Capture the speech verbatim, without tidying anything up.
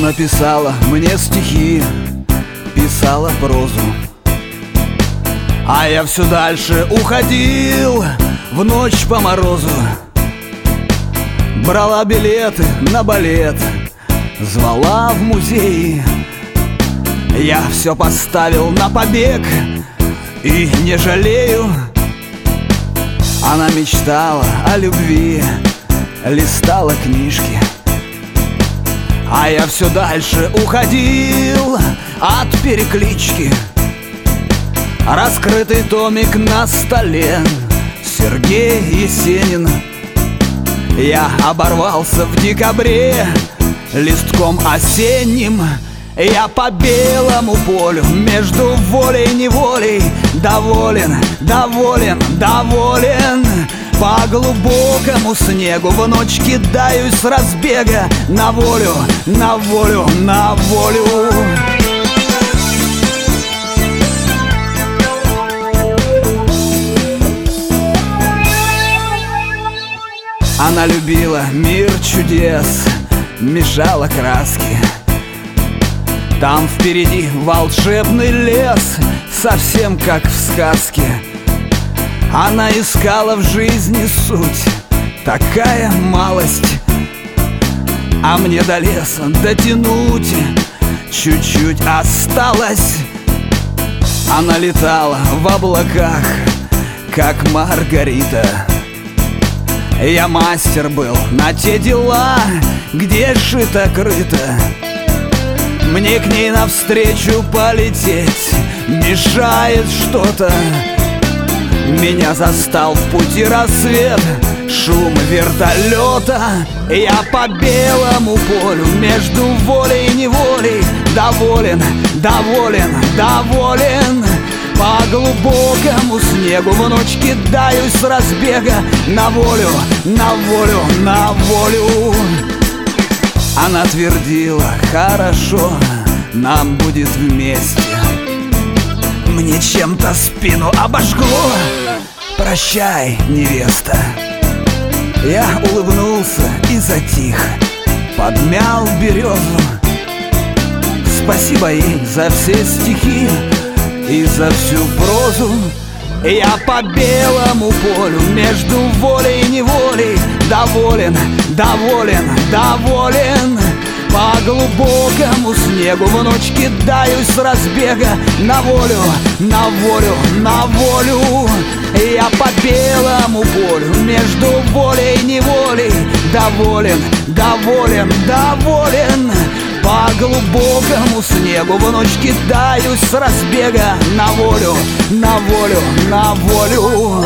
написала мне стихи, писала прозу, а я все дальше уходил в ночь по морозу. Брала билеты на балет, звала в музей. Я все поставил на побег и не жалею. Она мечтала о любви, листала книжки, а я все дальше уходил от переклички. Раскрытый томик на столе, Сергей Есенин. Я оборвался в декабре листком осенним. Я по белому полю между волей и неволей доволен, доволен, доволен. По глубокому снегу в ночь кидаюсь с разбега на волю, на волю, на волю. Она любила мир чудес, мешала краски. Там впереди волшебный лес, совсем как в сказке. Она искала в жизни суть, такая малость, а мне до леса дотянуть чуть-чуть осталось. Она летала в облаках, как Маргарита. Я мастер был на те дела, где шито-крыто. Мне к ней навстречу полететь мешает что-то. Меня застал в пути рассвет, шум вертолета. Я по белому полю между волей и неволей доволен, доволен, доволен. По глубокому снегу в ночь кидаюсь с разбега на волю, на волю, на волю. Она твердила: хорошо, нам будет вместе. Мне чем-то спину обожгло: прощай, невеста. Я улыбнулся и затих, подмял березу. Спасибо ей за все стихи и за всю прозу. Я по белому полю между волей и неволей доволен, доволен, доволен. По глубокому снегу в ночь кидаюсь с разбега на волю, на волю, на волю. Я по белому полю между волей и неволей доволен, доволен, доволен. По глубокому снегу в ночь кидаюсь с разбега на волю, на волю, на волю.